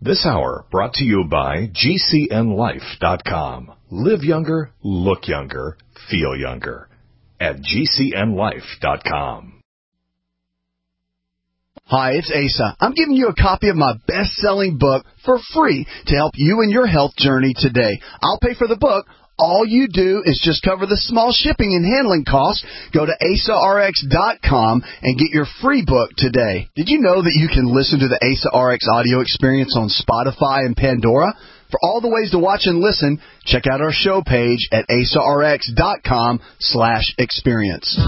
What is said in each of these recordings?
This hour brought to you by GCNLife.com. Live younger, look younger, feel younger at GCNLife.com. Hi, it's Asa. I'm giving you a copy of my best-selling book for free to help you in your health journey today. I'll pay for the book. All you do is just cover the small shipping and handling costs. Go to AsaRx.com and get your free book today. Did you know that you can listen to the Asa RX audio experience on Spotify and Pandora? For all the ways to watch and listen, check out our show page at AsaRx.com/experience.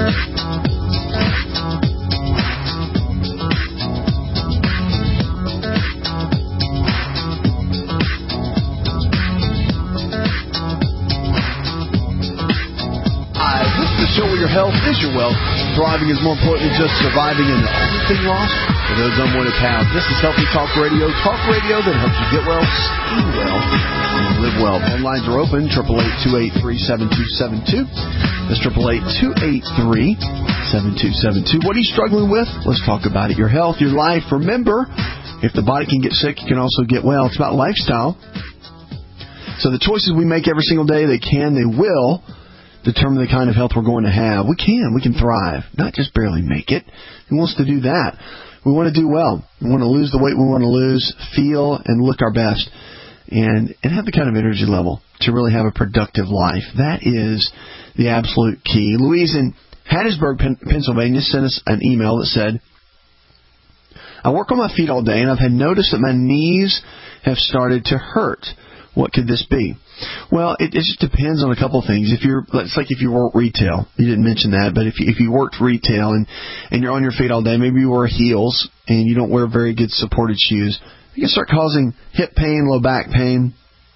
Show where your health is your wealth. Thriving is more important than just surviving, and the only thing lost for those unwanted paths. This is Healthy Talk Radio that helps you get well, stay well, and live well. Phone lines are open, 888-283-7272. That's 888-283-7272. What are you struggling with? Let's talk about it. Your health, your life. Remember, if the body can get sick, it can also get well. It's about lifestyle. So the choices we make every single day, they will determine the kind of health we're going to have. We can thrive, not just barely make it. Who wants to do that? We want to do well. We want to lose the weight we want to lose, feel and look our best, and have the kind of energy level to really have a productive life. That is the absolute key. Louise in Hattiesburg, Pennsylvania sent us an email that said, I work on my feet all day and I've had noticed that my knees have started to hurt. What could this be? Well, it just depends on a couple of things. It's like if you work retail. You didn't mention that, but if you worked retail and you're on your feet all day, maybe you wear heels and you don't wear very good supported shoes, you can start causing hip pain, low back pain,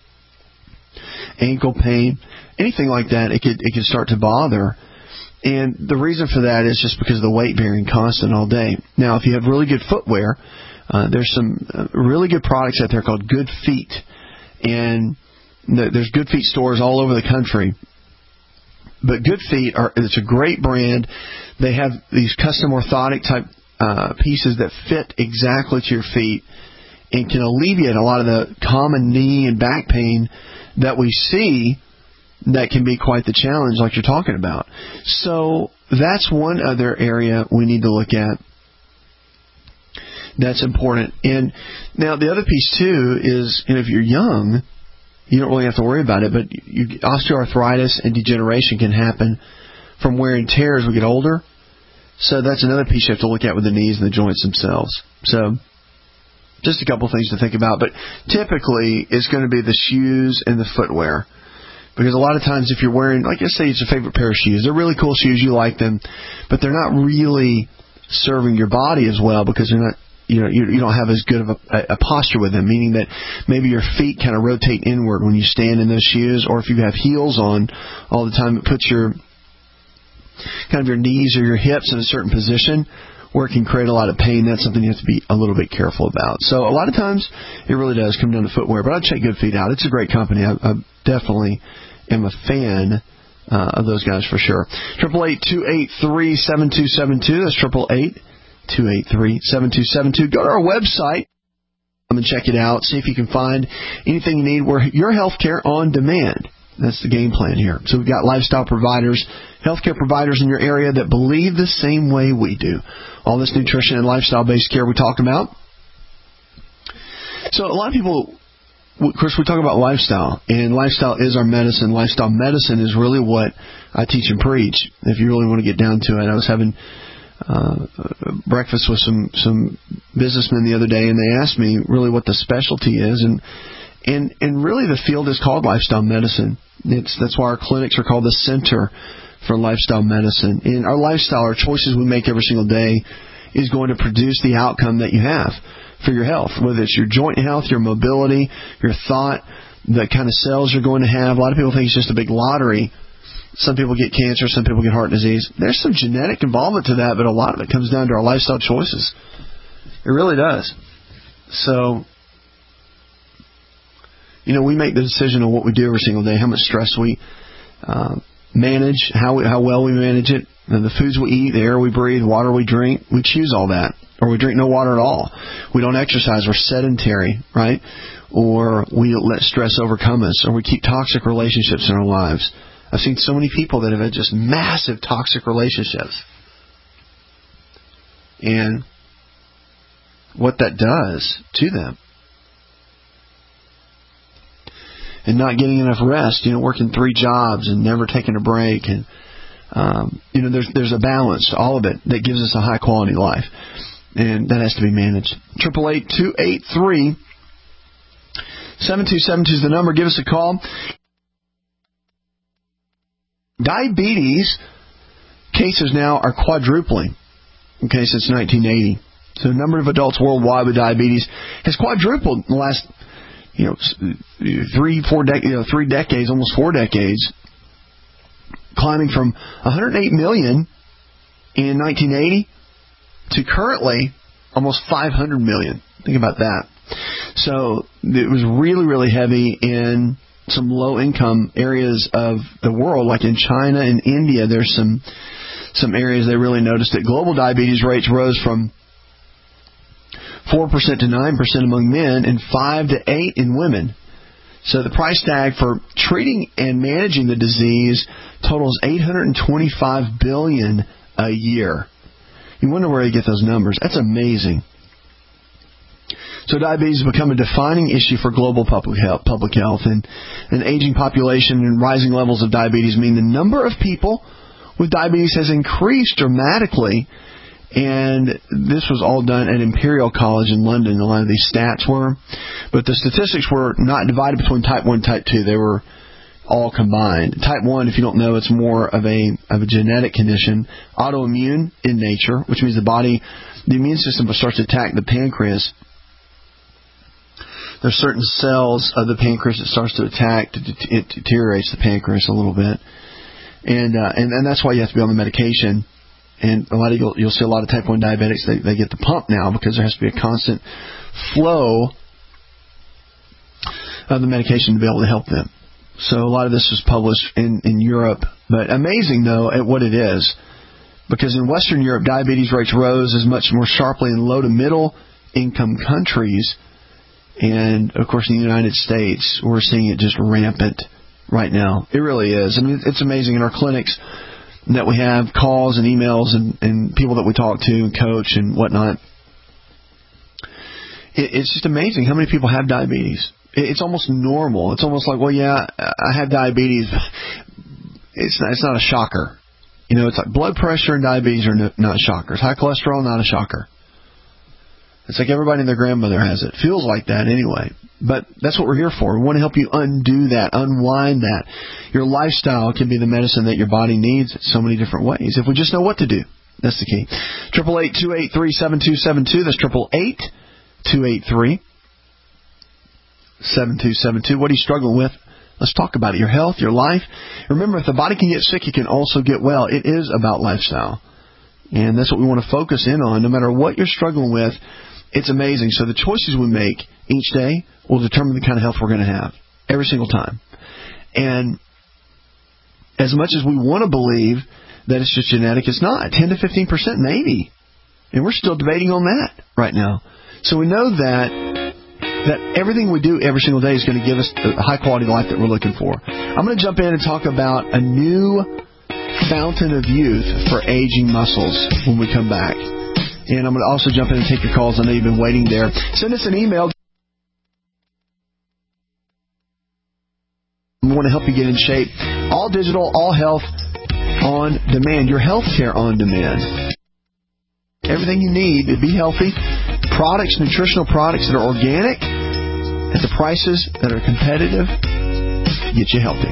ankle pain, anything like that. It could start to bother. And the reason for that is just because of the weight bearing constant all day. Now, if you have really good footwear, there's some really good products out there called Good Feet. And there's Good Feet stores all over the country. But Good Feet it's a great brand. They have these custom orthotic type pieces that fit exactly to your feet and can alleviate a lot of the common knee and back pain that we see that can be quite the challenge like you're talking about. So that's one other area we need to look at. That's important. And now the other piece, too, is if you're young, you don't really have to worry about it, but osteoarthritis and degeneration can happen from wear and tear as we get older. So that's another piece you have to look at with the knees and the joints themselves. So just a couple things to think about. But typically, it's going to be the shoes and the footwear. Because a lot of times if you're wearing, like I say, it's your favorite pair of shoes. They're really cool shoes. You like them. But they're not really serving your body as well because they're not, you don't have as good of a posture with them, meaning that maybe your feet kind of rotate inward when you stand in those shoes, or if you have heels on all the time, it puts your knees or your hips in a certain position where it can create a lot of pain. That's something you have to be a little bit careful about. So a lot of times it really does come down to footwear, but I'd check Good Feet out. It's a great company. I definitely am a fan of those guys for sure. 888-283-7272. That's 888-283-7272. Go to our website and check it out. See if you can find anything you need. We're your healthcare on demand. That's the game plan here. So we've got lifestyle providers, healthcare providers in your area that believe the same way we do. All this nutrition and lifestyle-based care we talk about. So a lot of people, of course, we talk about lifestyle, and lifestyle is our medicine. Lifestyle medicine is really what I teach and preach, if you really want to get down to it. I was having breakfast with some businessmen the other day, and they asked me really what the specialty is, and really the field is called lifestyle medicine. That's why our clinics are called the Center for Lifestyle Medicine. And our lifestyle, our choices we make every single day, is going to produce the outcome that you have for your health, whether it's your joint health, your mobility, your thought, the kind of cells you're going to have. A lot of people think it's just a big lottery. Some people get cancer, some people get heart disease. There's some genetic involvement to that, but a lot of it comes down to our lifestyle choices. It really does. So, we make the decision on what we do every single day, how much stress we manage, how well we manage it, and the foods we eat, the air we breathe, water we drink. We choose all that. or we drink no water at all. We don't exercise. We're sedentary, right? Or we let stress overcome us, or we keep toxic relationships in our lives. I've seen so many people that have had just massive toxic relationships. And what that does to them. And not getting enough rest, working 3 jobs and never taking a break. And, there's a balance to all of it that gives us a high quality life. And that has to be managed. 888-283-7272 is the number. Give us a call. Diabetes cases now are quadrupling, since 1980. So the number of adults worldwide with diabetes has quadrupled in the last, 3 decades, almost 4 decades, climbing from 108 million in 1980 to currently almost 500 million. Think about that. So it was really, really heavy in some low-income areas of the world, like in China and India. There's some areas they really noticed that global diabetes rates rose from 4% to 9% among men and 5 to 8% in women. So the price tag for treating and managing the disease totals $825 billion a year. You wonder where they get those numbers. That's amazing. So diabetes has become a defining issue for global public health, and an aging population and rising levels of diabetes mean the number of people with diabetes has increased dramatically. And this was all done at Imperial College in London. A lot of these stats were. But the statistics were not divided between type 1 and type 2. They were all combined. Type 1, if you don't know, it's more of a genetic condition, autoimmune in nature, which means the immune system starts to attack the pancreas. There's certain cells of the pancreas that starts to attack. It deteriorates the pancreas a little bit. And that's why you have to be on the medication. And you'll see a lot of type 1 diabetics, they get the pump now because there has to be a constant flow of the medication to be able to help them. So a lot of this was published in Europe. But amazing, though, at what it is. Because in Western Europe, diabetes rates rose as much more sharply in low to middle income countries. And, of course, in the United States, we're seeing it just rampant right now. It really is. I mean, it's amazing in our clinics that we have calls and emails and people that we talk to and coach and whatnot. It's just amazing how many people have diabetes. It's almost normal. It's almost like, well, yeah, I have diabetes. It's not a shocker. It's like blood pressure and diabetes are not shockers. High cholesterol, not a shocker. It's like everybody and their grandmother has it. Feels like that anyway. But that's what we're here for. We want to help you undo that, unwind that. Your lifestyle can be the medicine that your body needs in so many different ways. If we just know what to do, that's the key. 888-283-7272. That's 888-283-7272. What are you struggling with? Let's talk about it. Your health, your life. Remember, if the body can get sick, it can also get well. It is about lifestyle. And that's what we want to focus in on. No matter what you're struggling with, it's amazing. So the choices we make each day will determine the kind of health we're going to have every single time. And as much as we want to believe that it's just genetic, it's not. 10 to 15% maybe. And we're still debating on that right now. So we know that everything we do every single day is going to give us the high-quality life that we're looking for. I'm going to jump in and talk about a new fountain of youth for aging muscles when we come back. And I'm going to also jump in and take your calls. I know you've been waiting there. Send us an email. We want to help you get in shape. All digital, all health on demand. Your health care on demand. Everything you need to be healthy. Products, nutritional products that are organic at the prices that are competitive. Get you healthy.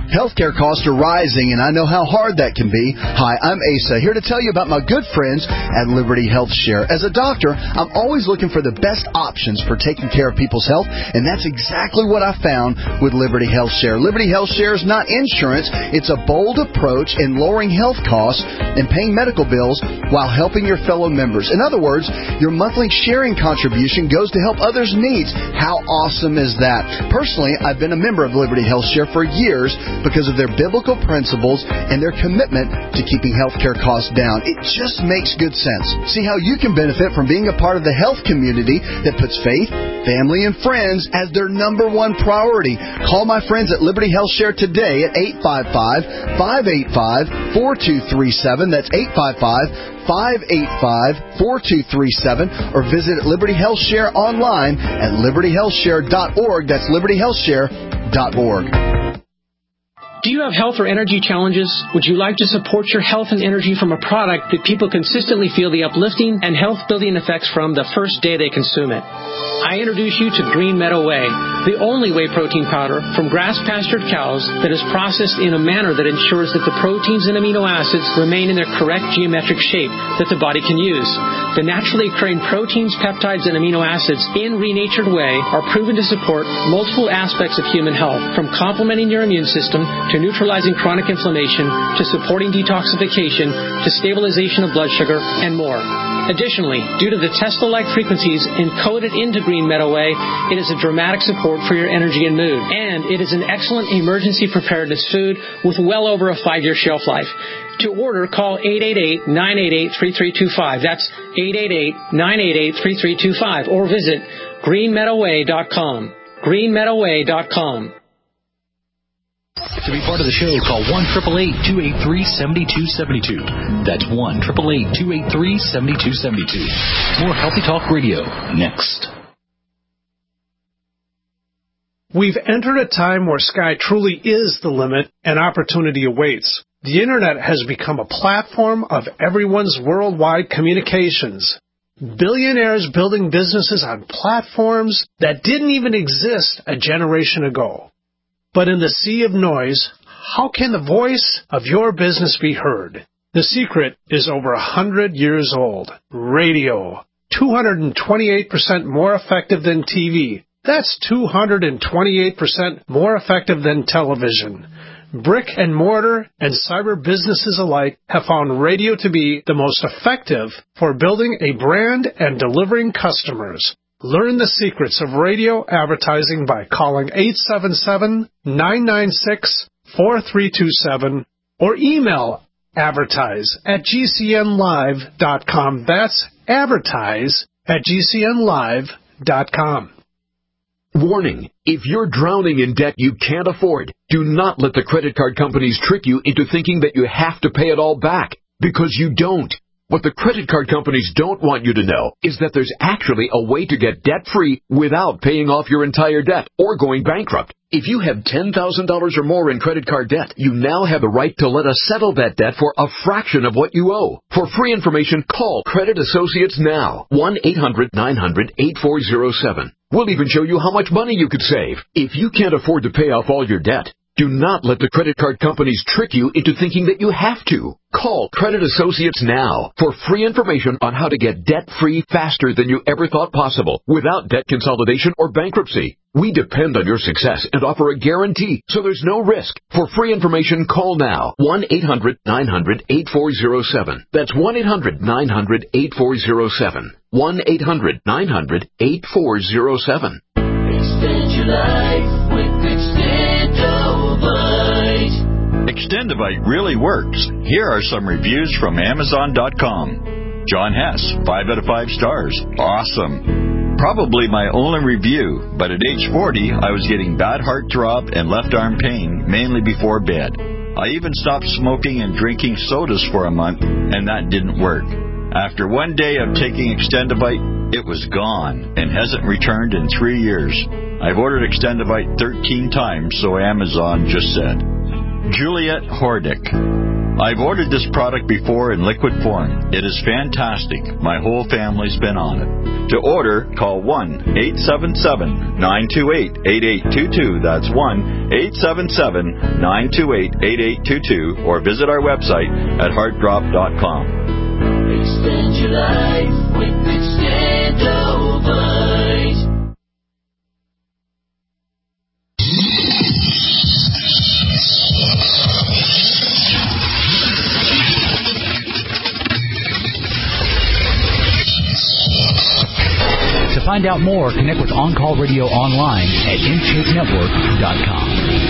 Healthcare costs are rising, and I know how hard that can be. Hi, I'm Asa, here to tell you about my good friends at Liberty Health Share. As a doctor, I'm always looking for the best options for taking care of people's health, and that's exactly what I found with Liberty Health Share. Liberty Health Share is not insurance. It's a bold approach in lowering health costs and paying medical bills while helping your fellow members. In other words, your monthly sharing contribution goes to help others' needs. How awesome is that? Personally, I've been a member of Liberty Health Share for years because of their biblical principles and their commitment to keeping healthcare costs down. It just makes good sense. See how you can benefit from being a part of the health community that puts faith, family, and friends as their number one priority. Call my friends at Liberty Health Share today at 855-585-4237. That's 855-585-4237, or visit Liberty Health Share online at libertyhealthshare.org. That's libertyhealthshare.org. Do you have health or energy challenges? Would you like to support your health and energy from a product that people consistently feel the uplifting and health-building effects from the first day they consume it? I introduce you to Green Meadow Whey, the only whey protein powder from grass-pastured cows that is processed in a manner that ensures that the proteins and amino acids remain in their correct geometric shape that the body can use. The naturally occurring proteins, peptides, and amino acids in renatured whey are proven to support multiple aspects of human health, from complementing your immune system to neutralizing chronic inflammation, to supporting detoxification, to stabilization of blood sugar, and more. Additionally, due to the Tesla-like frequencies encoded into Green Meadow Whey, it is a dramatic support for your energy and mood. And it is an excellent emergency preparedness food with well over a 5-year shelf life. To order, call 888-988-3325. That's 888-988-3325. Or visit greenmeadowwhey.com. greenmeadowwhey.com. To be part of the show, call 1-888-283-7272. That's 1-888-283-7272. More Healthy Talk Radio next. We've entered a time where sky truly is the limit and opportunity awaits. The Internet has become a platform of everyone's worldwide communications. Billionaires building businesses on platforms that didn't even exist a generation ago. But in the sea of noise, how can the voice of your business be heard? The secret is over 100 years old. Radio. 228% more effective than TV. That's 228% more effective than television. Brick and mortar and cyber businesses alike have found radio to be the most effective for building a brand and delivering customers. Learn the secrets of radio advertising by calling 877-996-4327 or email advertise@gcnlive.com. That's advertise@gcnlive.com. Warning, if you're drowning in debt you can't afford, do not let the credit card companies trick you into thinking that you have to pay it all back, because you don't. What the credit card companies don't want you to know is that there's actually a way to get debt-free without paying off your entire debt or going bankrupt. If you have $10,000 or more in credit card debt, you now have the right to let us settle that debt for a fraction of what you owe. For free information, call Credit Associates now. 1-800-900-8407. We'll even show you how much money you could save. If you can't afford to pay off all your debt, do not let the credit card companies trick you into thinking that you have to. Call Credit Associates now for free information on how to get debt-free faster than you ever thought possible without debt consolidation or bankruptcy. We depend on your success and offer a guarantee, so there's no risk. For free information, call now. 1-800-900-8407. That's 1-800-900-8407. 1-800-900-8407. Extend your life with Extendovite. Extendovite really works. Here are some reviews from Amazon.com. John Hess, 5 out of 5 stars. Awesome. Probably my only review, but at age 40, I was getting bad heart throb and left arm pain, mainly before bed. I even stopped smoking and drinking sodas for a month, and that didn't work. After one day of taking Extendovite, it was gone and hasn't returned in 3 years. I've ordered Extendovite 13 times, so Amazon just said. Juliet Hordick. I've ordered this product before in liquid form. It is fantastic. My whole family's been on it. To order, call 1-877-928-8822. That's 1-877-928-8822. Or visit our website at heartdrop.com. Extend your life with Extendovite. To find out more, connect with On Call Radio online at InShapeNetwork.com.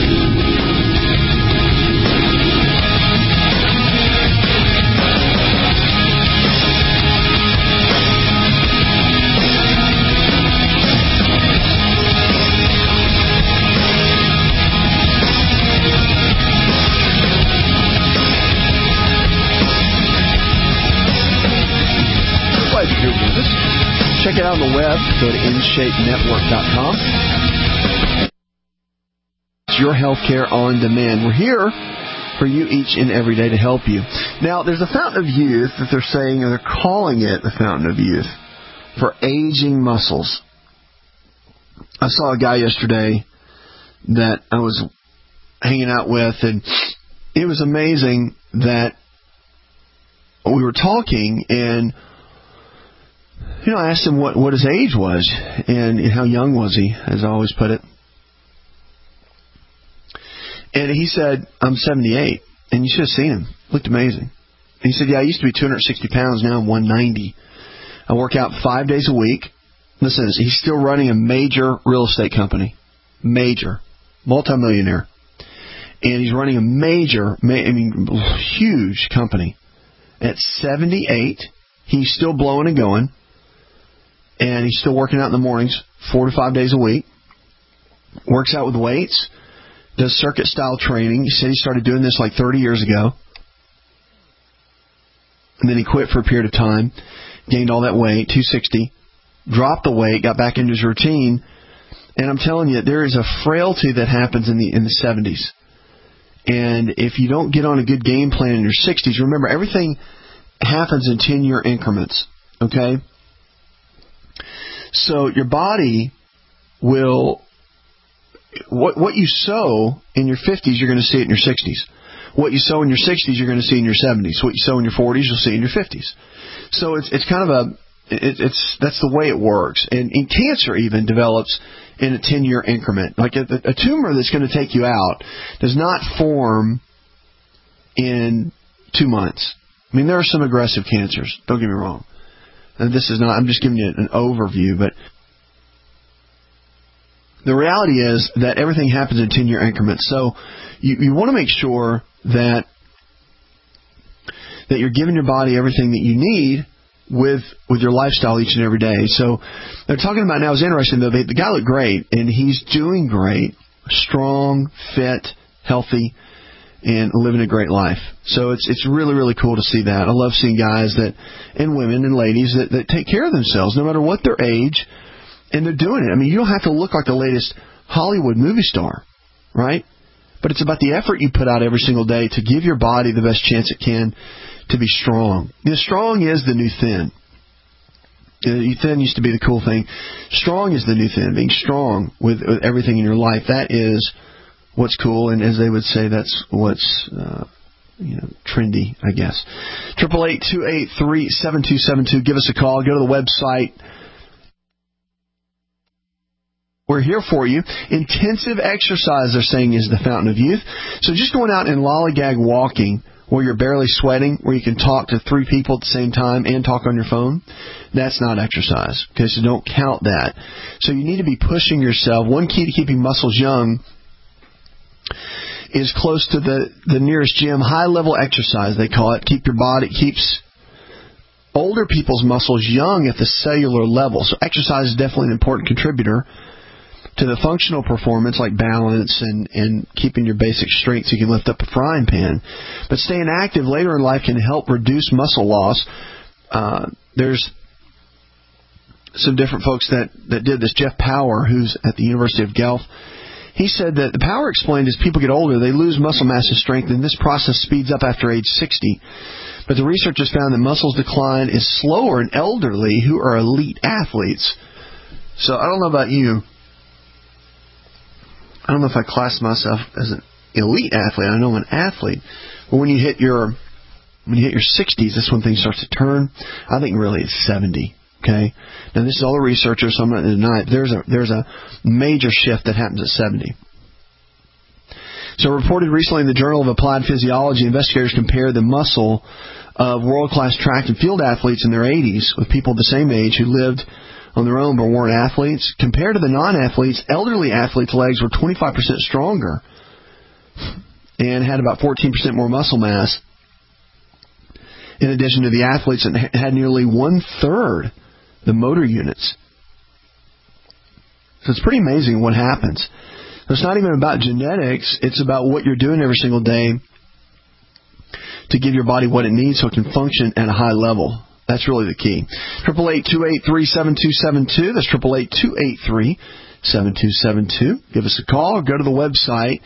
Glad you're here with us. Check it out on the web. Go to InShapeNetwork.com. It's your healthcare on demand. We're here for you each and every day to help you. Now, there's a fountain of youth that they're saying, or they're calling it the fountain of youth, for aging muscles. I saw a guy yesterday that I was hanging out with, and it was amazing that we were talking, and I asked him what his age was and how young was he, as I always put it. And he said, I'm 78. And you should have seen him. Looked amazing. And he said, yeah, I used to be 260 pounds. Now I'm 190. I work out 5 days a week. Listen, he's still running a major real estate company. Major. Multimillionaire. And he's running a huge company. At 78, he's still blowing and going. And he's still working out in the mornings, 4 to 5 days a week. Works out with weights. Does circuit-style training. He said he started doing this like 30 years ago. And then he quit for a period of time. Gained all that weight, 260. Dropped the weight, got back into his routine. And I'm telling you, there is a frailty that happens in the 70s. And if you don't get on a good game plan in your 60s, remember, everything happens in 10-year increments. Okay? So your body will, what you sow in your 50s, you're going to see it in your 60s. What you sow in your 60s, you're going to see in your 70s. What you sow in your 40s, you'll see in your 50s. So it's kind of that's the way it works. And cancer even develops in a 10-year increment. Like a tumor that's going to take you out does not form in 2 months. I mean, there are some aggressive cancers. Don't get me wrong. And this is not, I'm just giving you an overview, but the reality is that everything happens in 10-year increments. So you want to make sure that you're giving your body everything that you need with your lifestyle each and every day. So they're talking about now, it's interesting though, the guy looked great, and he's doing great, strong, fit, healthy, and living a great life. So it's really, really cool to see that. I love seeing guys and women and ladies that take care of themselves no matter what their age, and they're doing it. I mean, you don't have to look like the latest Hollywood movie star, right? But it's about the effort you put out every single day to give your body the best chance it can to be strong. Strong is the new thin. Thin used to be the cool thing. Strong is the new thin. Being strong with everything in your life, that is what's cool, and as they would say, that's what's trendy, I guess. 888-283-7272. Give us a call. Go to the website. We're here for you. Intensive exercise, they're saying, is the fountain of youth. So just going out and lollygag walking where you're barely sweating, where you can talk to 3 people at the same time and talk on your phone, that's not exercise. Okay, so don't count that. So you need to be pushing yourself. One key to keeping muscles young is close to the nearest gym. High-level exercise, they call it. Keeps older people's muscles young at the cellular level. So exercise is definitely an important contributor to the functional performance, like balance and keeping your basic strength so you can lift up a frying pan. But staying active later in life can help reduce muscle loss. There's some different folks that did this. Jeff Power, who's at the University of Guelph, He said that the power explained as people get older, they lose muscle mass and strength, and this process speeds up after age 60. But the researchers found that muscles decline is slower in elderly who are elite athletes. So I don't know about you. I don't know if I class myself as an elite athlete. I know I'm an athlete. But when you hit your 60s, that's when things start to turn. I think really it's 70. Okay. Now this is all the researchers, so I'm not going to deny it. There's a major shift that happens at 70. So reported recently in the Journal of Applied Physiology, investigators compared the muscle of world-class track and field athletes in their 80s with people the same age who lived on their own but weren't athletes. Compared to the non-athletes, elderly athletes' legs were 25% stronger and had about 14% more muscle mass. In addition to the athletes that had nearly one-third the motor units. So it's pretty amazing what happens. So it's not even about genetics. It's about what you're doing every single day to give your body what it needs so it can function at a high level. That's really the key. 888-283-7272. That's 888-283-7272. Give us a call or go to the website.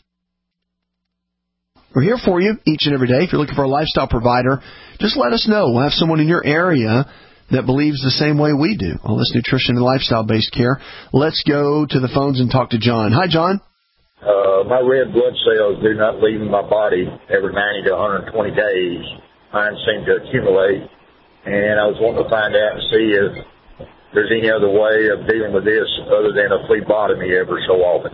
We're here for you each and every day. If you're looking for a lifestyle provider, just let us know. We'll have someone in your area that believes the same way we do. All this nutrition and lifestyle-based care. Let's go to the phones and talk to John. Hi, John. My red blood cells do not leave my body every 90 to 120 days. Mine seem to accumulate. And I was wanting to find out and see if there's any other way of dealing with this other than a phlebotomy every so often.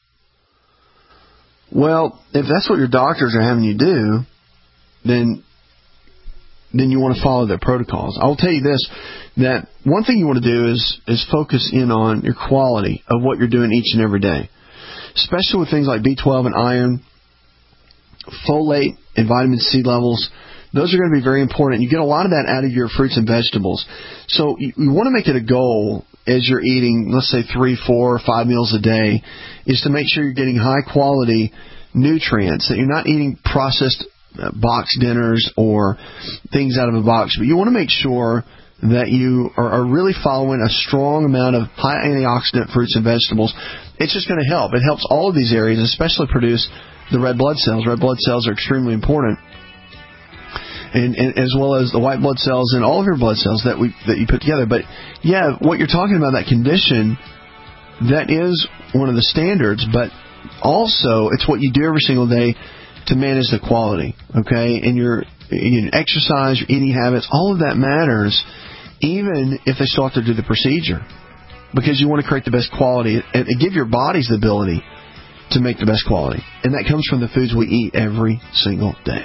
Well, if that's what your doctors are having you do, then you want to follow their protocols. I will tell you this, that one thing you want to do is focus in on your quality of what you're doing each and every day, especially with things like B12 and iron, folate and vitamin C levels. Those are going to be very important. You get a lot of that out of your fruits and vegetables. So you want to make it a goal as you're eating, let's say 3, 4, or 5 meals a day, is to make sure you're getting high quality nutrients, that you're not eating processed box dinners or things out of a box, but you want to make sure that you are really following a strong amount of high antioxidant fruits and vegetables. It's just going to help. It helps all of these areas, especially produce the red blood cells. Red blood cells are extremely important. And as well as the white blood cells and all of your blood cells that you put together. But yeah, what you're talking about, that condition, that is one of the standards, but also it's what you do every single day to manage the quality, okay? And your exercise, your eating habits, all of that matters, even if they still have to do the procedure, because you want to create the best quality and give your bodies the ability to make the best quality. And that comes from the foods we eat every single day.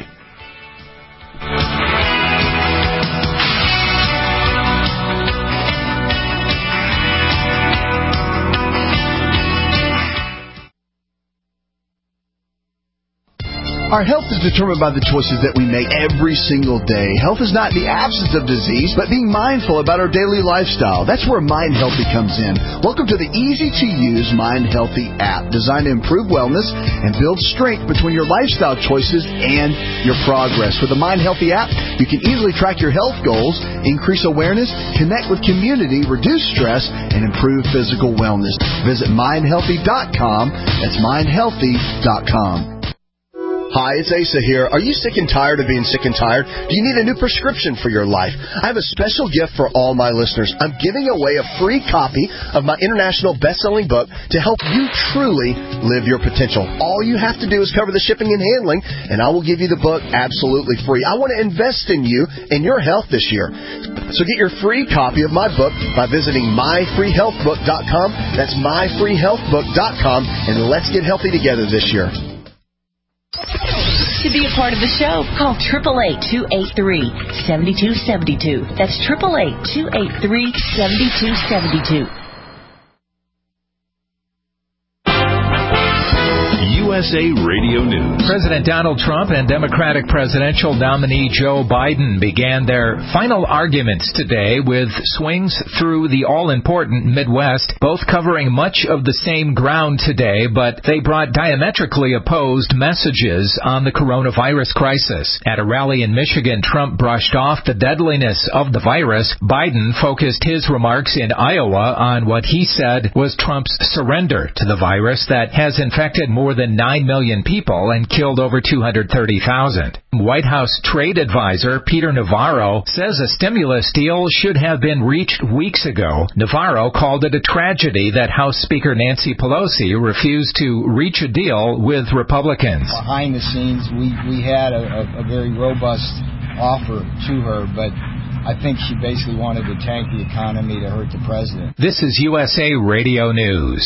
Our health is determined by the choices that we make every single day. Health is not the absence of disease, but being mindful about our daily lifestyle. That's where Mind Healthy comes in. Welcome to the easy-to-use Mind Healthy app, designed to improve wellness and build strength between your lifestyle choices and your progress. With the Mind Healthy app, you can easily track your health goals, increase awareness, connect with community, reduce stress, and improve physical wellness. Visit mindhealthy.com. That's mindhealthy.com. Hi, it's Asa here. Are you sick and tired of being sick and tired? Do you need a new prescription for your life? I have a special gift for all my listeners. I'm giving away a free copy of my international best-selling book to help you truly live your potential. All you have to do is cover the shipping and handling, and I will give you the book absolutely free. I want to invest in you and your health this year. So get your free copy of my book by visiting myfreehealthbook.com. That's myfreehealthbook.com, and let's get healthy together this year. To be a part of the show, call 888-283-7272. That's 888-283-7272. USA Radio News. President Donald Trump and Democratic presidential nominee Joe Biden began their final arguments today with swings through the all-important Midwest, both covering much of the same ground today, but they brought diametrically opposed messages on the coronavirus crisis. At a rally in Michigan, Trump brushed off the deadliness of the virus. Biden focused his remarks in Iowa on what he said was Trump's surrender to the virus that has infected more than 9 million people and killed over 230,000. White House trade advisor Peter Navarro says a stimulus deal should have been reached weeks ago. Navarro called it a tragedy that House Speaker Nancy Pelosi refused to reach a deal with Republicans. Behind the scenes, we had a very robust offer to her, but I think she basically wanted to tank the economy to hurt the president. This is USA Radio News.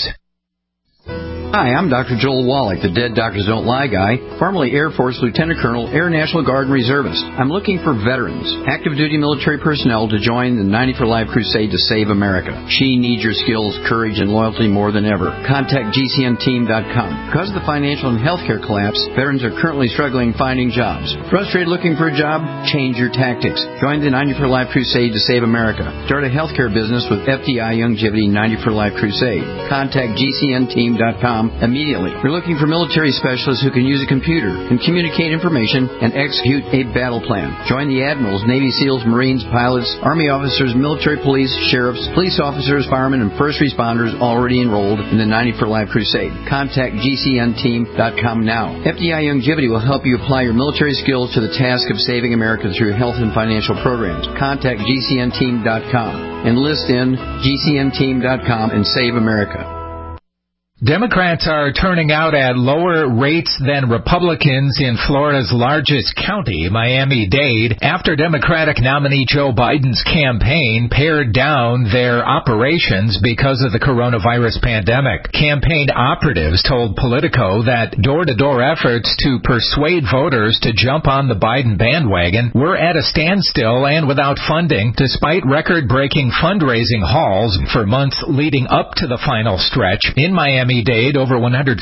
Hi, I'm Dr. Joel Wallach, the Dead Doctors Don't Lie guy, formerly Air Force Lieutenant Colonel, Air National Guard and Reservist. I'm looking for veterans, active duty military personnel to join the 90 for Life crusade to save America. She needs your skills, courage, and loyalty more than ever. Contact GCNteam.com. Because of the financial and healthcare collapse, veterans are currently struggling finding jobs. Frustrated looking for a job? Change your tactics. Join the 90 for Life crusade to save America. Start a healthcare business with FDI Youngevity 90 for Life crusade. Contact GCNteam.com immediately. We're looking for military specialists who can use a computer and communicate information and execute a battle plan. Join the admirals, Navy SEALs, Marines, pilots, Army officers, military police, sheriffs, police officers, firemen, and first responders already enrolled in the 90 for Life crusade. Contact GCNteam.com now. FDI Youngevity will help you apply your military skills to the task of saving America through health and financial programs. Contact GCNteam.com. Enlist in GCNteam.com and save America. Democrats are turning out at lower rates than Republicans in Florida's largest county, Miami-Dade, after Democratic nominee Joe Biden's campaign pared down their operations because of the coronavirus pandemic. Campaign operatives told Politico that door-to-door efforts to persuade voters to jump on the Biden bandwagon were at a standstill and without funding, despite record-breaking fundraising hauls for months leading up to the final stretch. In Miami-Dade, over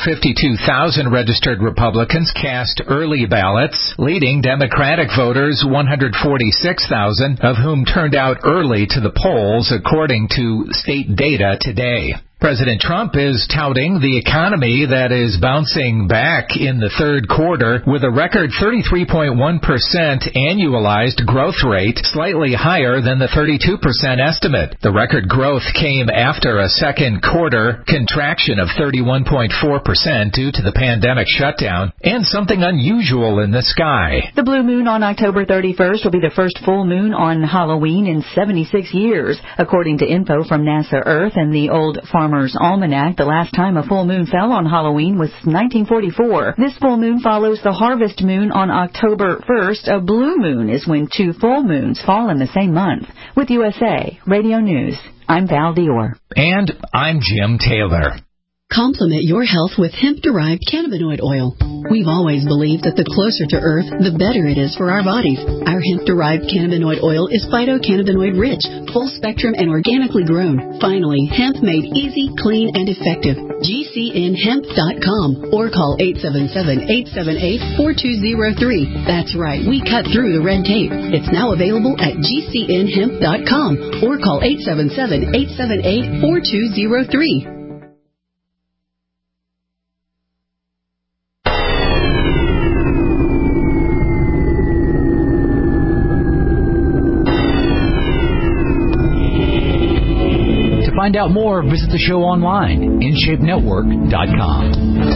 152,000 registered Republicans cast early ballots, leading Democratic voters 146,000, of whom turned out early to the polls, according to state data today. President Trump is touting the economy that is bouncing back in the third quarter with a record 33.1% annualized growth rate, slightly higher than the 32% estimate. The record growth came after a second quarter contraction of 31.4% due to the pandemic shutdown and something unusual in the sky. The blue moon on October 31st will be the first full moon on Halloween in 76 years, according to info from NASA Earth and the Old Farmer's Almanac. The last time a full moon fell on Halloween was 1944. This full moon follows the harvest moon on October 1st. A blue moon is when two full moons fall in the same month. With USA Radio News, I'm Val Dior. And I'm Jim Taylor. Complement your health with hemp-derived cannabinoid oil. We've always believed that the closer to Earth, the better it is for our bodies. Our hemp-derived cannabinoid oil is phytocannabinoid-rich, full-spectrum, and organically grown. Finally, hemp made easy, clean, and effective. GCNhemp.com or call 877-878-4203. That's right, we cut through the red tape. It's now available at GCNhemp.com or call 877-878-4203. To find out more, visit the show online, InShapeNetwork.com.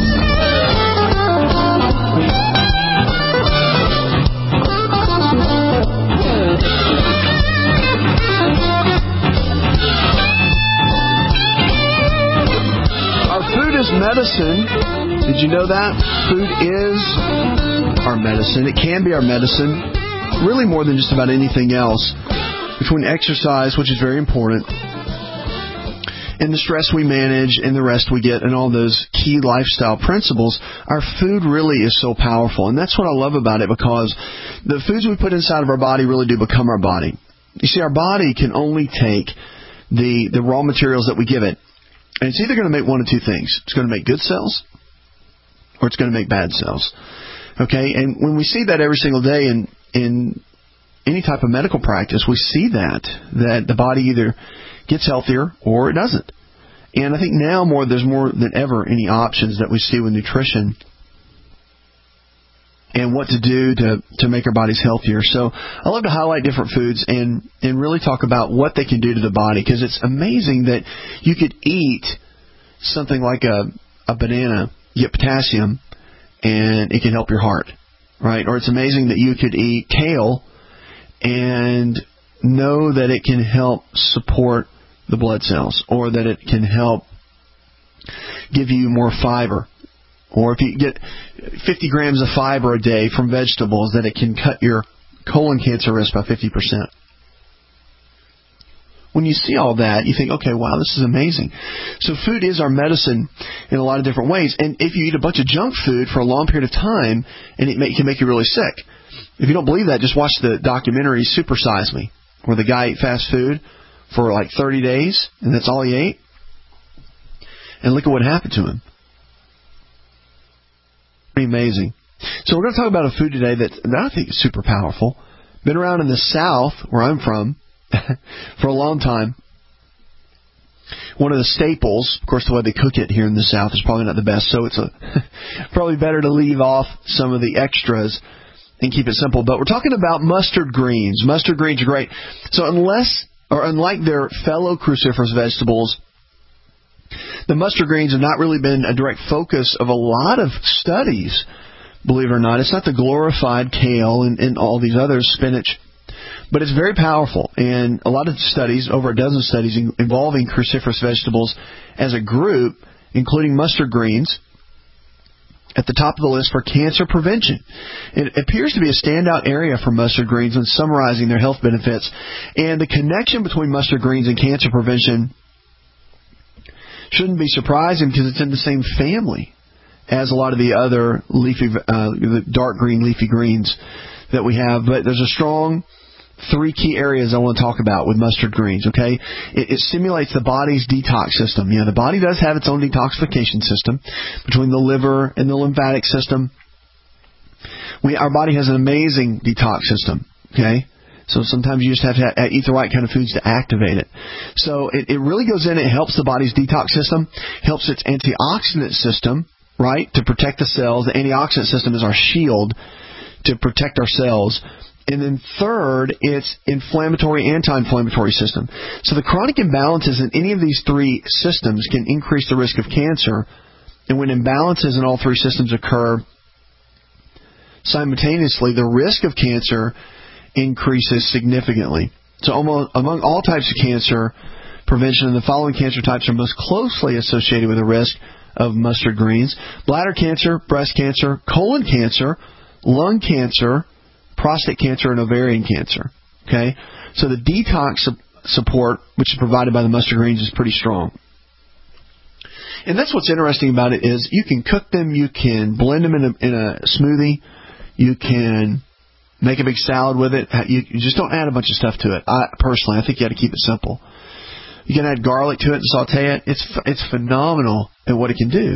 Our food is medicine. Did you know that? Food is our medicine. It can be our medicine, really more than just about anything else. Between exercise, which is very important, and the stress we manage and the rest we get and all those key lifestyle principles, our food really is so powerful. And that's what I love about it, because the foods we put inside of our body really do become our body. You see, our body can only take the raw materials that we give it. And it's either going to make one of two things. It's going to make good cells, or it's going to make bad cells. Okay, and when we see that every single day in any type of medical practice, we see that the body either gets healthier or it doesn't. And I think now there's more than ever any options that we see with nutrition and what to do to make our bodies healthier. So I love to highlight different foods and really talk about what they can do to the body, because it's amazing that you could eat something like a banana, you get potassium, and it can help your heart, right? Or it's amazing that you could eat kale and know that it can help support the blood cells, or that it can help give you more fiber. Or if you get 50 grams of fiber a day from vegetables, that it can cut your colon cancer risk by 50%. When you see all that, you think, okay, wow, this is amazing. So food is our medicine in a lot of different ways. And if you eat a bunch of junk food for a long period of time, and it can make you really sick. If you don't believe that, just watch the documentary Super Size Me, where the guy ate fast food for like 30 days, and that's all he ate. And look at what happened to him. Pretty amazing. So we're going to talk about a food today that I think is super powerful. Been around in the South, where I'm from, for a long time. One of the staples, of course, the way they cook it here in the South is probably not the best, so it's probably better to leave off some of the extras and keep it simple. But we're talking about mustard greens. Mustard greens are great. So unlike their fellow cruciferous vegetables, the mustard greens have not really been a direct focus of a lot of studies, believe it or not. It's not the glorified kale and all these others, spinach. But it's very powerful, and a lot of studies, over a dozen studies involving cruciferous vegetables as a group, including mustard greens, at the top of the list for cancer prevention. It appears to be a standout area for mustard greens when summarizing their health benefits. And the connection between mustard greens and cancer prevention shouldn't be surprising, because it's in the same family as a lot of the other the dark green leafy greens that we have. But there's a strong 3 key areas I want to talk about with mustard greens, okay? It stimulates the body's detox system. You know, the body does have its own detoxification system between the liver and the lymphatic system. Our body has an amazing detox system, okay? So sometimes you just have to eat the right kind of foods to activate it. So it really goes in, it helps the body's detox system, helps its antioxidant system, right, to protect the cells. The antioxidant system is our shield to protect our cells. And then third, it's inflammatory, anti-inflammatory system. So the chronic imbalances in any of these 3 systems can increase the risk of cancer. And when imbalances in all 3 systems occur simultaneously, the risk of cancer increases significantly. So among all types of cancer prevention, the following cancer types are most closely associated with the risk of mustard greens: bladder cancer, breast cancer, colon cancer, lung cancer, prostate cancer, and ovarian cancer. Okay? So the detox support, which is provided by the mustard greens, is pretty strong. And that's what's interesting about it, is you can cook them, you can blend them in a smoothie, you can make a big salad with it. You just don't add a bunch of stuff to it. Personally, I think you got to keep it simple. You can add garlic to it and saute it. It's phenomenal at what it can do.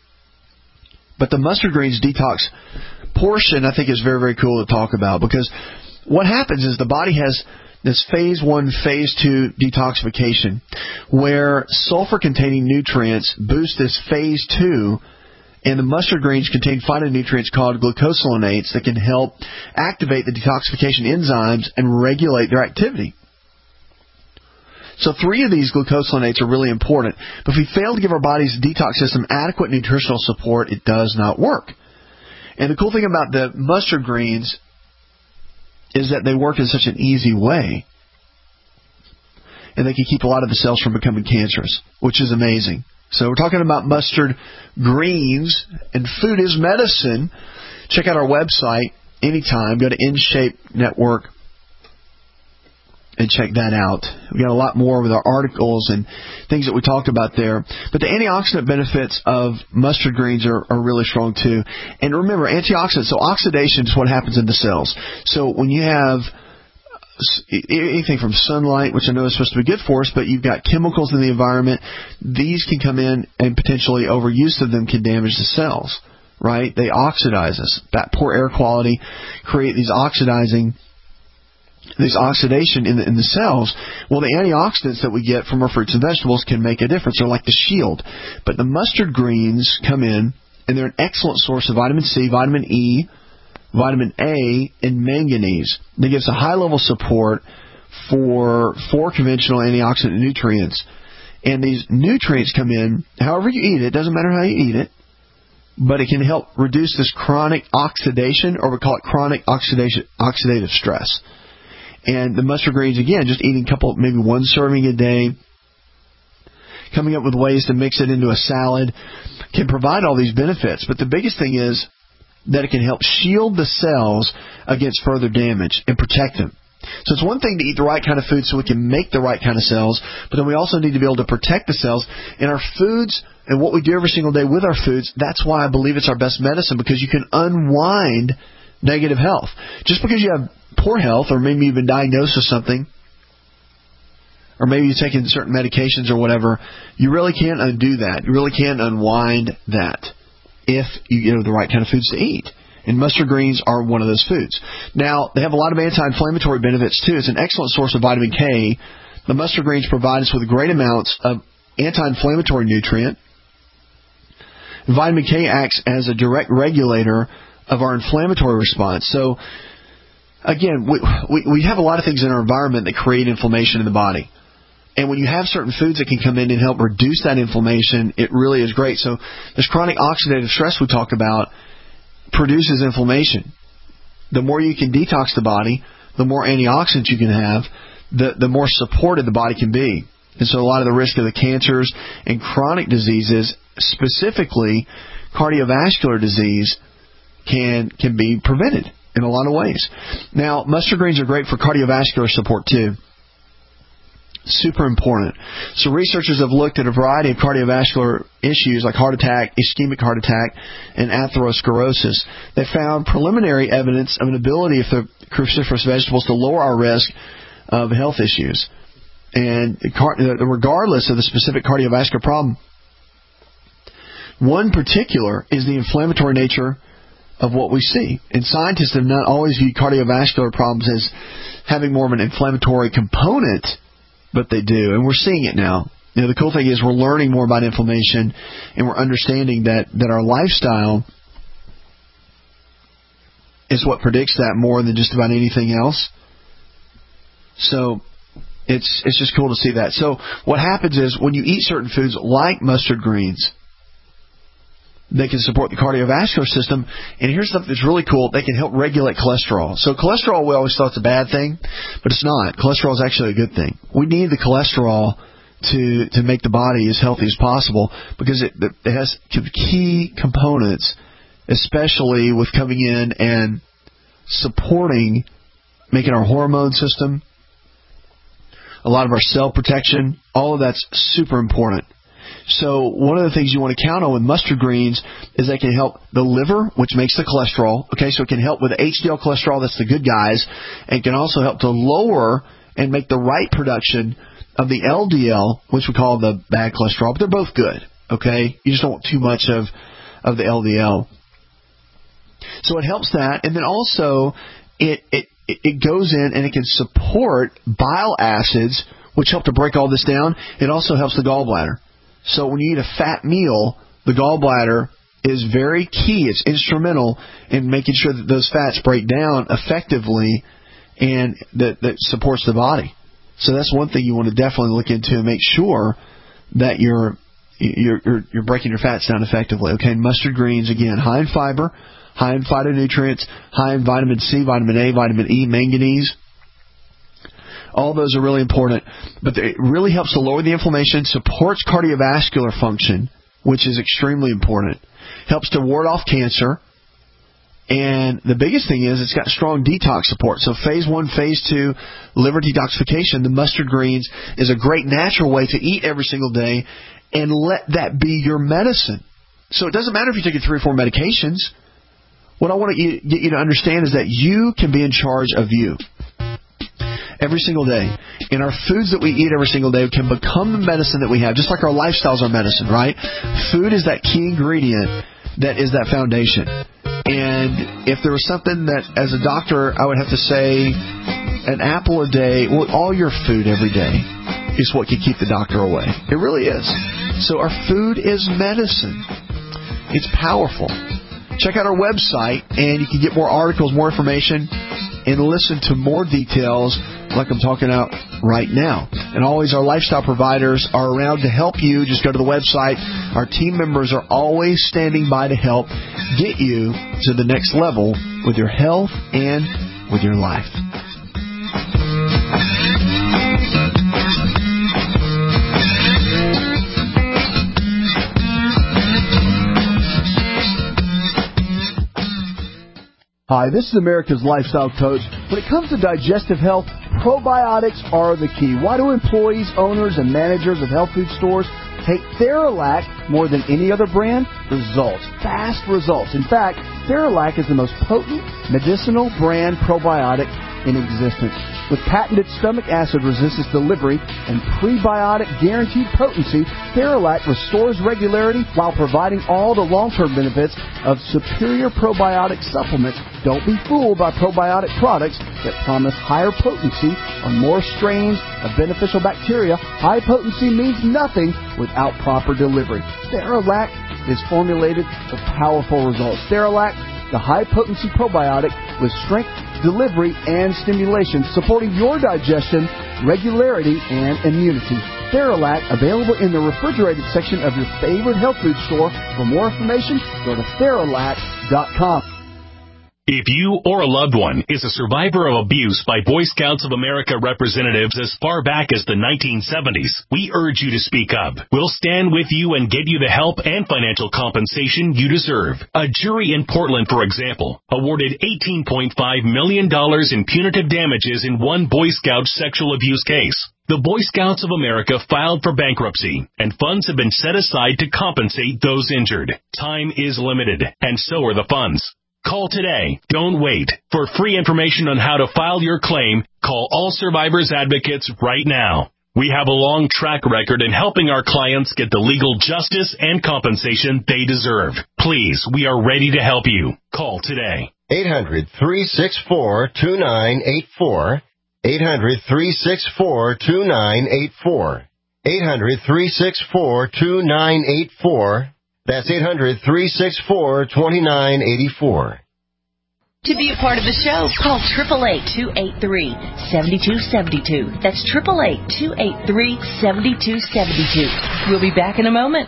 But the mustard greens detox portion, I think, is very, very cool to talk about, because what happens is the body has this phase 1, phase 2 detoxification, where sulfur-containing nutrients boost this phase 2, and the mustard greens contain phytonutrients called glucosinolates that can help activate the detoxification enzymes and regulate their activity. So 3 of these glucosinolates are really important. But if we fail to give our body's detox system adequate nutritional support, it does not work. And the cool thing about the mustard greens is that they work in such an easy way. And they can keep a lot of the cells from becoming cancerous, which is amazing. So we're talking about mustard greens, and food is medicine. Check out our website anytime. Go to InShape Network and check that out. We got a lot more with our articles and things that we talked about there. But the antioxidant benefits of mustard greens are really strong too. And remember, antioxidants, so oxidation is what happens in the cells. So when you have anything from sunlight, which I know is supposed to be good for us, but you've got chemicals in the environment, these can come in and potentially overuse of them can damage the cells. right? They oxidize us. That poor air quality create these oxidation in the cells. Well, the antioxidants that we get from our fruits and vegetables can make a difference. They're like the shield. But the mustard greens come in, and they're an excellent source of vitamin C, vitamin E, vitamin A, and manganese. They give us a high level of support for 4 conventional antioxidant nutrients. And these nutrients come in, however you eat it, doesn't matter how you eat it, but it can help reduce this chronic oxidation, or we call it chronic oxidative stress. And the mustard greens, again, just eating maybe 1 serving a day, coming up with ways to mix it into a salad, can provide all these benefits. But the biggest thing is that it can help shield the cells against further damage and protect them. So it's one thing to eat the right kind of food so we can make the right kind of cells, but then we also need to be able to protect the cells. And our foods and what we do every single day with our foods, that's why I believe it's our best medicine, because you can unwind negative health. Just because you have poor health, or maybe you've been diagnosed with something, or maybe you're taking certain medications or whatever, you really can't undo that. You really can't unwind that if you get the right kind of foods to eat. And mustard greens are one of those foods. Now, they have a lot of anti-inflammatory benefits, too. It's an excellent source of vitamin K. The mustard greens provide us with great amounts of anti-inflammatory nutrient. Vitamin K acts as a direct regulator of our inflammatory response. So, again, we have a lot of things in our environment that create inflammation in the body. And when you have certain foods that can come in and help reduce that inflammation, it really is great. So this chronic oxidative stress we talk about produces inflammation. The more you can detox the body, the more antioxidants you can have, the more supported the body can be. And so a lot of the risk of the cancers and chronic diseases, specifically cardiovascular disease, can be prevented in a lot of ways. Now, mustard greens are great for cardiovascular support too. Super important. So researchers have looked at a variety of cardiovascular issues like heart attack, ischemic heart attack, and atherosclerosis. They found preliminary evidence of an ability for cruciferous vegetables to lower our risk of health issues. And regardless of the specific cardiovascular problem, one particular is the inflammatory nature of what we see. And scientists have not always viewed cardiovascular problems as having more of an inflammatory component, but they do, and we're seeing it now. The cool thing is we're learning more about inflammation, and we're understanding that our lifestyle is what predicts that more than just about anything else. So it's just cool to see that. So what happens is when you eat certain foods like mustard greens, they can support the cardiovascular system. And here's something that's really cool. They can help regulate cholesterol. So cholesterol, we always thought it's a bad thing, but it's not. Cholesterol is actually a good thing. We need the cholesterol to make the body as healthy as possible, because it has key components, especially with coming in and supporting, making our hormone system, a lot of our cell protection. All of that's super important. So one of the things you want to count on with mustard greens is they can help the liver, which makes the cholesterol. Okay, so it can help with HDL cholesterol, that's the good guys, and can also help to lower and make the right production of the LDL, which we call the bad cholesterol. But they're both good. Okay, you just don't want too much of the LDL. So it helps that, and then also it goes in and it can support bile acids, which help to break all this down. It also helps the gallbladder. So when you eat a fat meal, the gallbladder is very key. It's instrumental in making sure that those fats break down effectively, and that supports the body. So that's one thing you want to definitely look into and make sure that you're breaking your fats down effectively. Okay, mustard greens, again, high in fiber, high in phytonutrients, high in vitamin C, vitamin A, vitamin E, manganese. All those are really important, but it really helps to lower the inflammation, supports cardiovascular function, which is extremely important, helps to ward off cancer, and the biggest thing is it's got strong detox support. So phase 1, phase 2, liver detoxification, the mustard greens is a great natural way to eat every single day, and let that be your medicine. So it doesn't matter if you're taking 3 or 4 medications. What I want to get you to understand is that you can be in charge of you every single day. And our foods that we eat every single day can become the medicine that we have, just like our lifestyles are medicine, right? Food is that key ingredient that is that foundation. And if there was something that, as a doctor, I would have to say an apple a day, well, all your food every day is what can keep the doctor away. It really is. So our food is medicine. It's powerful. Check out our website, and you can get more articles, more information, and listen to more details like I'm talking about right now. And always our lifestyle providers are around to help you. Just go to the website. Our team members are always standing by to help get you to the next level with your health and with your life. Hi, this is America's Lifestyle Coach. When it comes to digestive health, probiotics are the key. Why do employees, owners, and managers of health food stores take Theralac more than any other brand? Results. Fast results. In fact, Theralac is the most potent medicinal brand probiotic in existence. With patented stomach acid resistance delivery and prebiotic guaranteed potency, Theralac restores regularity while providing all the long-term benefits of superior probiotic supplements. Don't be fooled by probiotic products that promise higher potency on more strains of beneficial bacteria. High potency means nothing without proper delivery. Theralac is formulated for powerful results. Theralac, the high-potency probiotic with strength, delivery, and stimulation, supporting your digestion, regularity, and immunity. Theralac, available in the refrigerated section of your favorite health food store. For more information, go to Theralac.com. If you or a loved one is a survivor of abuse by Boy Scouts of America representatives as far back as the 1970s, we urge you to speak up. We'll stand with you and get you the help and financial compensation you deserve. A jury in Portland, for example, awarded $18.5 million in punitive damages in one Boy Scout sexual abuse case. The Boy Scouts of America filed for bankruptcy, and funds have been set aside to compensate those injured. Time is limited, and so are the funds. Call today. Don't wait. For free information on how to file your claim, call All Survivors Advocates right now. We have a long track record in helping our clients get the legal justice and compensation they deserve. Please, we are ready to help you. Call today. 800-364-2984. 800-364-2984. 800-364-2984. That's 800-364-2984. To be a part of the show, call 888-283-7272. That's 888-283-7272. We'll be back in a moment.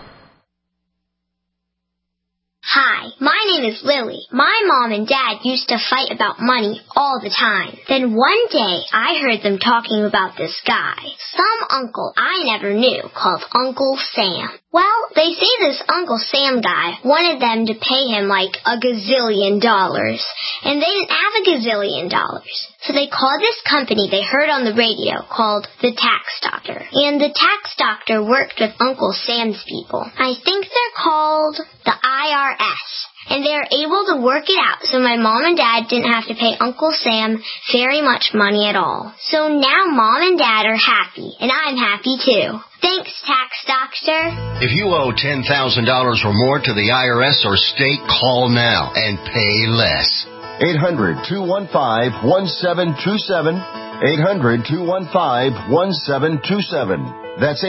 Hi, my name is Lily. My mom and dad used to fight about money all the time. Then one day, I heard them talking about this guy, some uncle I never knew, called Uncle Sam. Well, they say this Uncle Sam guy wanted them to pay him like $1 gazillion, and they didn't have $1 gazillion. So they called this company they heard on the radio called the Tax Doctor. And the Tax Doctor worked with Uncle Sam's people. I think they're called the IRS. And they were able to work it out so my mom and dad didn't have to pay Uncle Sam very much money at all. So now mom and dad are happy, and I'm happy too. Thanks, Tax Doctor. If you owe $10,000 or more to the IRS or state, call now and pay less. 800-215-1727. 800-215-1727. That's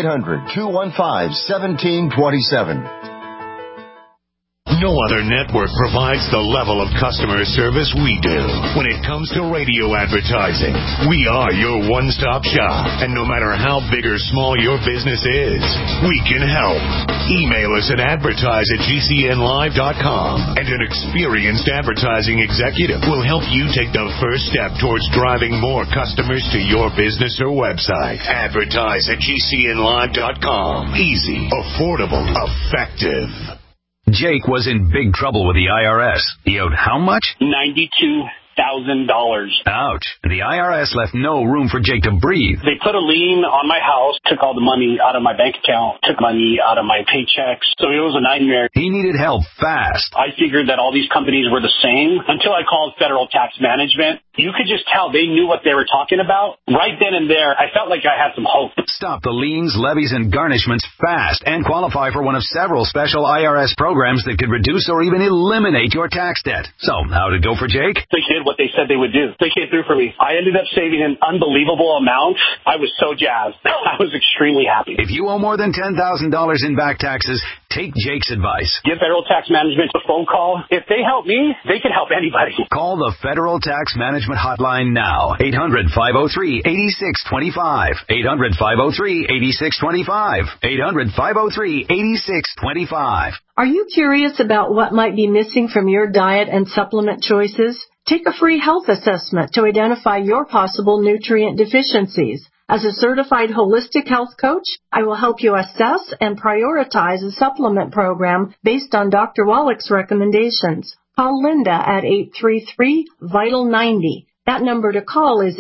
800-215-1727. No other network provides the level of customer service we do. When it comes to radio advertising, we are your one-stop shop. And no matter how big or small your business is, we can help. Email us at advertise@gcnlive.com, and an experienced advertising executive will help you take the first step towards driving more customers to your business or website. Advertise@gcnlive.com. Easy, affordable, effective. Jake was in big trouble with the IRS. He owed how much? $92,000. Ouch. The IRS left no room for Jake to breathe. They put a lien on my house, took all the money out of my bank account, took money out of my paychecks. So it was a nightmare. He needed help fast. I figured that all these companies were the same until I called Federal Tax Management. You could just tell they knew what they were talking about. Right then and there, I felt like I had some hope. Stop the liens, levies, and garnishments fast and qualify for one of several special IRS programs that could reduce or even eliminate your tax debt. So, how did it go for Jake? They did what they said they would do. They came through for me. I ended up saving an unbelievable amount. I was so jazzed. I was extremely happy. If you owe more than $10,000 in back taxes, take Jake's advice. Give Federal Tax Management a phone call. If they help me, they can help anybody. Call the Federal Tax Management hotline now. 800-503-8625. 800-503-8625. 800-503-8625. Are you curious about what might be missing from your diet and supplement choices? Take a free health assessment to identify your possible nutrient deficiencies. As a certified holistic health coach, I will help you assess and prioritize a supplement program based on Dr. Wallach's recommendations. Call Linda at 833-VITAL-90. That number to call is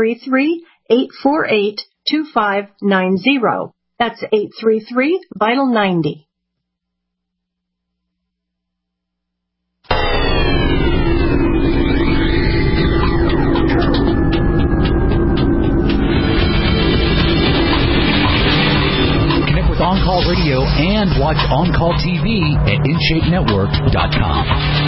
833-848-2590. That's 833-VITAL-90. On Call Radio and watch On Call TV at InShapeNetwork.com.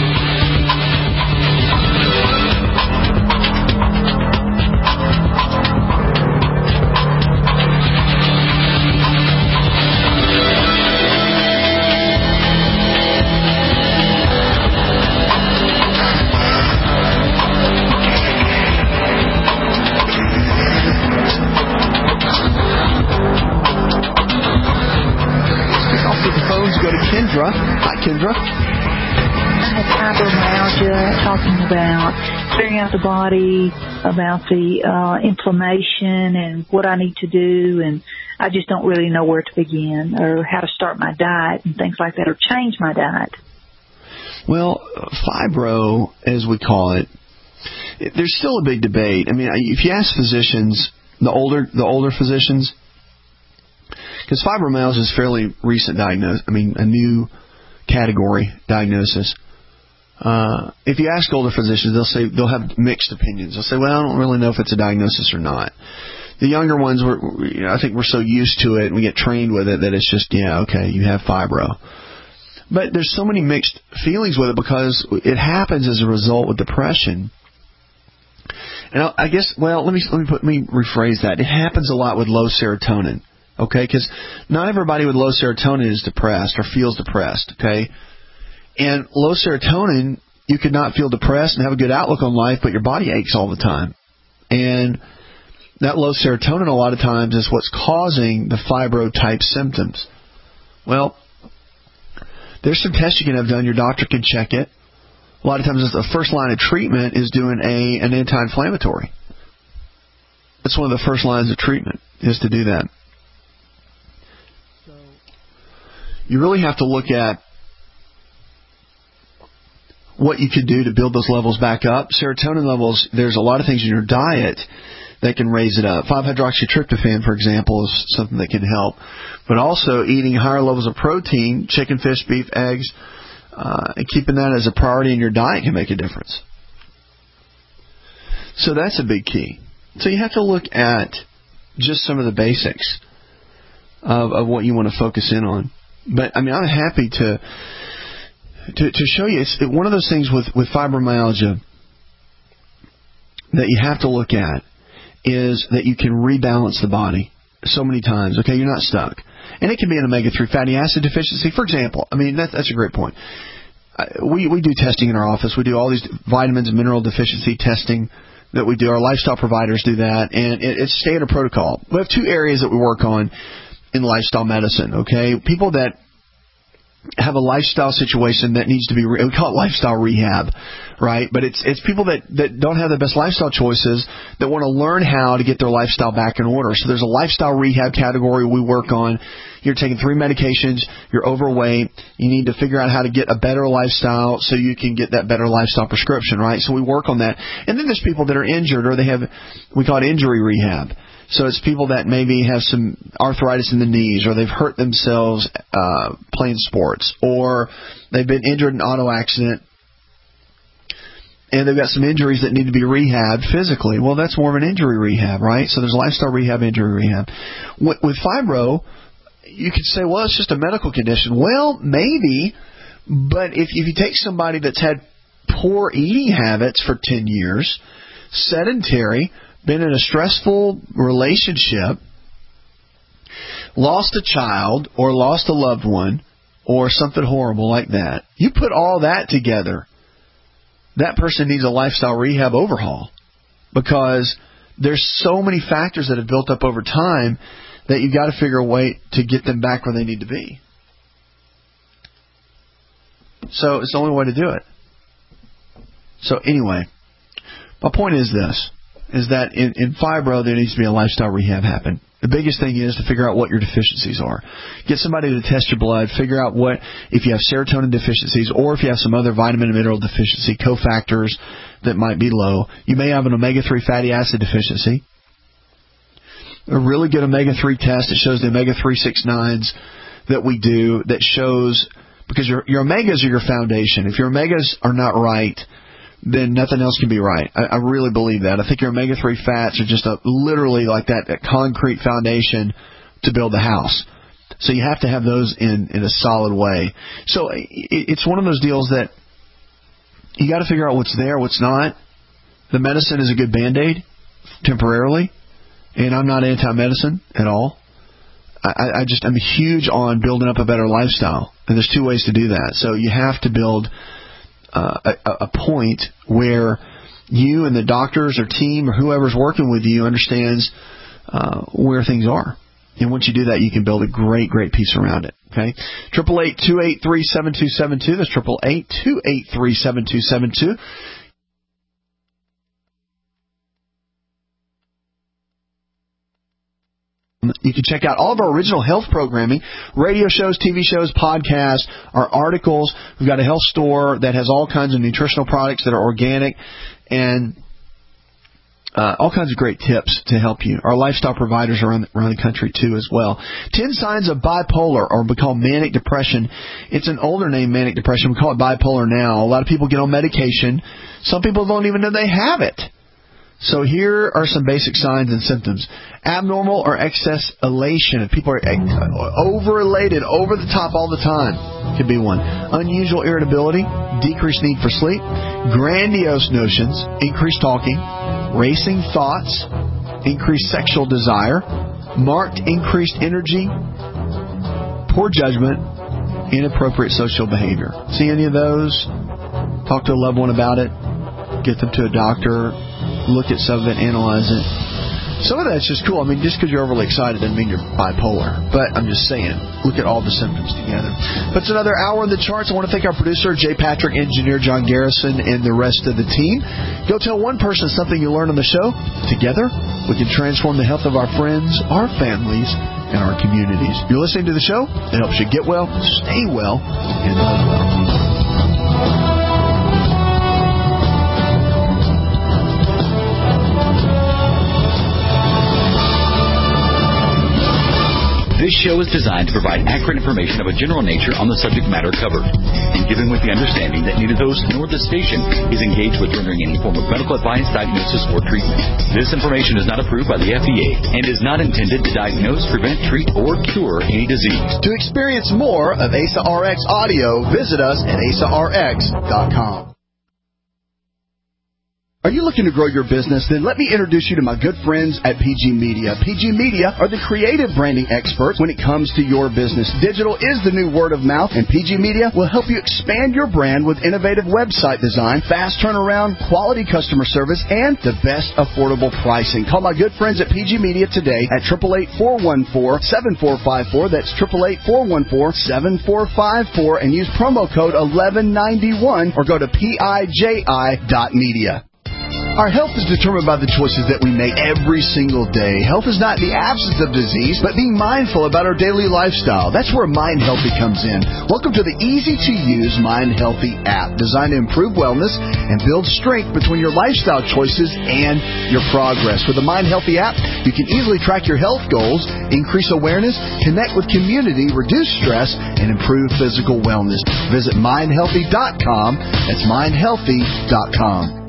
Go to Kendra. Hi, Kendra. I have fibromyalgia, talking about clearing out the body, about the inflammation and what I need to do, and I just don't really know where to begin or how to start my diet and things like that, or change my diet. Well, fibro, as we call it, there's still a big debate. I mean, if you ask physicians, the older physicians, because fibromyalgia is fairly recent diagnosis. I mean, a new category diagnosis. If you ask older physicians, they'll have mixed opinions. They'll say, "Well, I don't really know if it's a diagnosis or not." The younger ones, I think we're so used to it and we get trained with it that it's just, yeah, okay, you have fibro. But there's so many mixed feelings with it because it happens as a result of depression. And I guess, well, let me rephrase that. It happens a lot with low serotonin. Okay, because not everybody with low serotonin is depressed or feels depressed, okay? And low serotonin, you could not feel depressed and have a good outlook on life, but your body aches all the time. And that low serotonin a lot of times is what's causing the fibro-type symptoms. Well, there's some tests you can have done. Your doctor can check it. A lot of times the first line of treatment is doing an anti-inflammatory. That's one of the first lines of treatment, is to do that. You really have to look at what you could do to build those levels back up. Serotonin levels, there's a lot of things in your diet that can raise it up. 5-hydroxytryptophan, for example, is something that can help. But also eating higher levels of protein, chicken, fish, beef, eggs, and keeping that as a priority in your diet can make a difference. So that's a big key. So you have to look at just some of the basics of what you want to focus in on. But, I mean, I'm happy to show you. It's one of those things with fibromyalgia that you have to look at is that you can rebalance the body so many times. Okay, you're not stuck. And it can be an omega-3 fatty acid deficiency, for example. I mean, that's a great point. We do testing in our office. We do all these vitamins and mineral deficiency testing that we do. Our lifestyle providers do that, and it's standard protocol. We have two areas that we work on in lifestyle medicine, okay? People that have a lifestyle situation that needs to be, we call it lifestyle rehab, right? But it's people that don't have the best lifestyle choices that want to learn how to get their lifestyle back in order. So there's a lifestyle rehab category we work on. You're taking 3 medications, you're overweight, you need to figure out how to get a better lifestyle so you can get that better lifestyle prescription, right? So we work on that. And then there's people that are injured, or we call it injury rehab. So it's people that maybe have some arthritis in the knees, or they've hurt themselves playing sports, or they've been injured in an auto accident, and they've got some injuries that need to be rehabbed physically. Well, that's more of an injury rehab, right? So there's lifestyle rehab, injury rehab. With fibro, you could say, well, it's just a medical condition. Well, maybe, but if you take somebody that's had poor eating habits for 10 years, sedentary, been in a stressful relationship, lost a child or lost a loved one or something horrible like that, you put all that together, that person needs a lifestyle rehab overhaul, because there's so many factors that have built up over time that you've got to figure a way to get them back where they need to be. So it's the only way to do it. So anyway, my point is this, is that in fibro there needs to be a lifestyle rehab happen. The biggest thing is to figure out what your deficiencies are. Get somebody to test your blood, figure out what, if you have serotonin deficiencies or if you have some other vitamin and mineral deficiency, cofactors that might be low. You may have an omega-3 fatty acid deficiency. A really good omega-3 test, it shows the omega-3 6-9s that we do, that shows, because your omegas are your foundation. If your omegas are not right, then nothing else can be right. I really believe that. I think your omega-3 fats are just literally like that concrete foundation to build the house. So you have to have those in a solid way. So it's one of those deals that you got to figure out what's there, what's not. The medicine is a good Band-Aid temporarily, and I'm not anti-medicine at all. I'm huge on building up a better lifestyle, and there's two ways to do that. So you have to build a point where you and the doctors or team or whoever's working with you understands where things are. And once you do that, you can build a great piece around it. Okay? 888-283-7272. That's 888-283-7272. You can check out all of our original health programming, radio shows, TV shows, podcasts, our articles. We've got a health store that has all kinds of nutritional products that are organic and all kinds of great tips to help you. Our lifestyle providers around the country, too, as well. 10 signs of bipolar, or we call manic depression. It's an older name, manic depression. We call it bipolar now. A lot of people get on medication. Some people don't even know they have it. So here are some basic signs and symptoms. Abnormal or excess elation. If people are over-elated, over the top all the time, could be one. Unusual irritability, decreased need for sleep, grandiose notions, increased talking, racing thoughts, increased sexual desire, marked increased energy, poor judgment, inappropriate social behavior. See any of those? Talk to a loved one about it. Get them to a doctor. Look at some of it, analyze it. Some of that's just cool. I mean, just because you're overly excited doesn't mean you're bipolar. But I'm just saying, look at all the symptoms together. But it's another hour in the charts. I want to thank our producer, Jay Patrick, engineer John Garrison, and the rest of the team. Go tell one person something you learned on the show. Together, we can transform the health of our friends, our families, and our communities. You're listening to the show. It helps you get well, stay well, and live well. This show is designed to provide accurate information of a general nature on the subject matter covered, and given with the understanding that neither host nor the station is engaged with rendering any form of medical advice, diagnosis, or treatment. This information is not approved by the FDA and is not intended to diagnose, prevent, treat, or cure any disease. To experience more of ASA RX audio, visit us at asarx.com. Are you looking to grow your business? Then let me introduce you to my good friends at PG Media. PG Media are the creative branding experts when it comes to your business. Digital is the new word of mouth, and PG Media will help you expand your brand with innovative website design, fast turnaround, quality customer service, and the best affordable pricing. Call my good friends at PG Media today at 888-414-7454. That's 888-414-7454, and use promo code 1191 or go to piji.media. Our health is determined by the choices that we make every single day. Health is not the absence of disease, but being mindful about our daily lifestyle. That's where Mind Healthy comes in. Welcome to the easy-to-use Mind Healthy app, designed to improve wellness and build strength between your lifestyle choices and your progress. With the Mind Healthy app, you can easily track your health goals, increase awareness, connect with community, reduce stress, and improve physical wellness. Visit mindhealthy.com. That's mindhealthy.com.